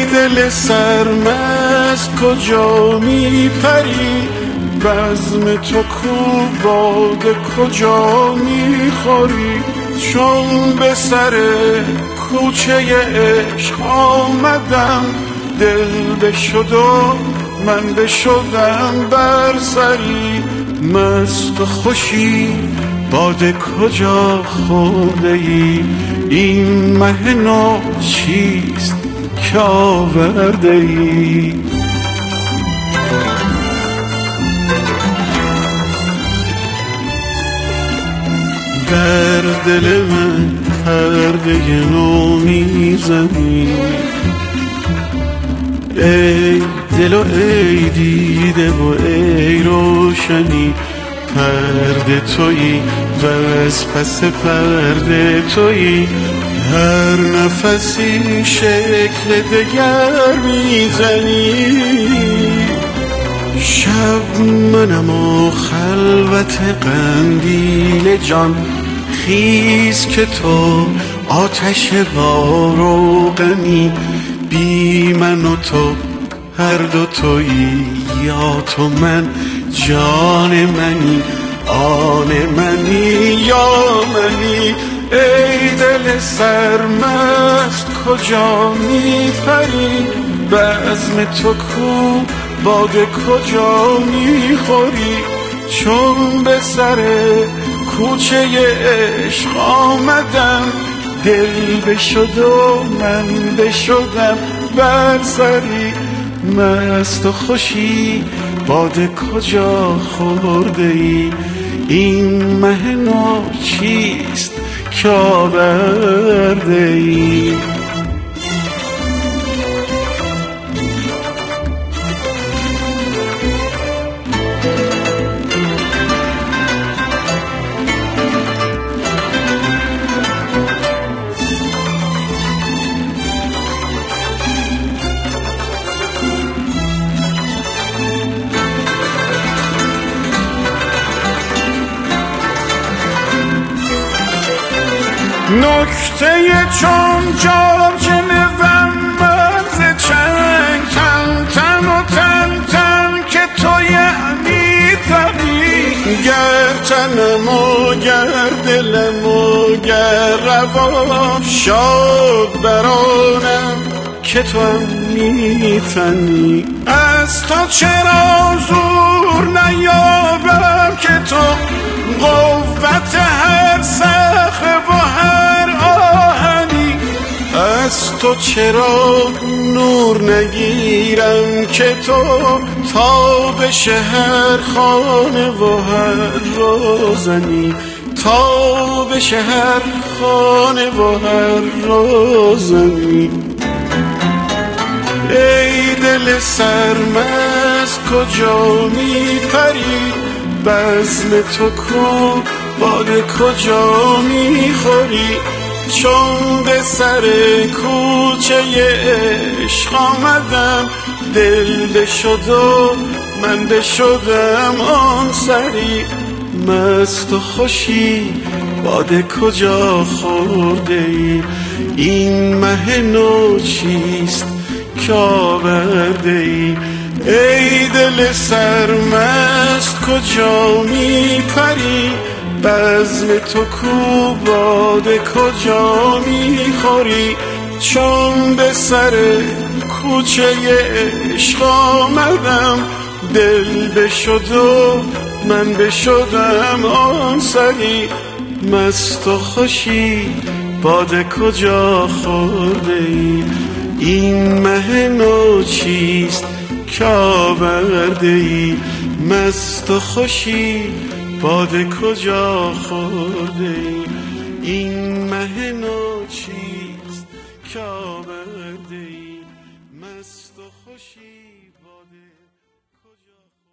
دل سرمست کجا می پری، بزم تو کو باده کجا می خوری. چون به سر کوچه عشق آمدم، دل بشد و من بشدم بر سری. مست و خوشی باده کجا خورده ای، این مه نو چیست که آورده ای. در دل من پرده نو میزنی، ای دل و ای دیده و ای روشنی. پرده تویی و از پس پرده تویی، هر نفسی شکل دگر میزنی. شب منم و خلوت قندیل جان، خیز که تو آتش بار و غمی. بی من و تو هر دو تویی، یا تو من جان منی، آن منی یا منی. ای دل سرمست کجا می پری، بزم تو کو باده کجا می خوری. چون به سر کوچه عشق آمدم، دل بشد و من بشدم بر سری. مست و خوشی باده کجا خورده ای، این مه نو چیست که آورده ای. نکته چون جاجم و مرز چنگ، تن تن و تن تن که تو یعنی تنی. گر تنم و گر دلم و گر روان، شاد برانم که تو هم میتنی. از تو چرا زور نیابم که تو قوت هر صخره و هر آهنی. از تو چرا نور نگیرم که تو تابش هر خانه و هر روزنی. تابش هر خانه و هر روزنی. ای دل سرمست کجا می پری، بزم تو کو باده کجا می خوری. چون به سر کوچه عشق آمدم، دل بشد و من بشدم آن سری. مست و خوشی باده کجا خورده ای، این مه نو چیست که آورده ای. ای دل سرمست کجا می پری، بزم تو کو باده کجا می خوری. چون به سر کوچه عشق آمدم، دل بشد و من بشدم آن سری. مست و خوشی باده کجا خورده ای، این مه نو چیست که آورده ای. مست و خوشی باده کجا خورده ای، این مه نو چیست که آورده ای. مست و خوشی باده کجا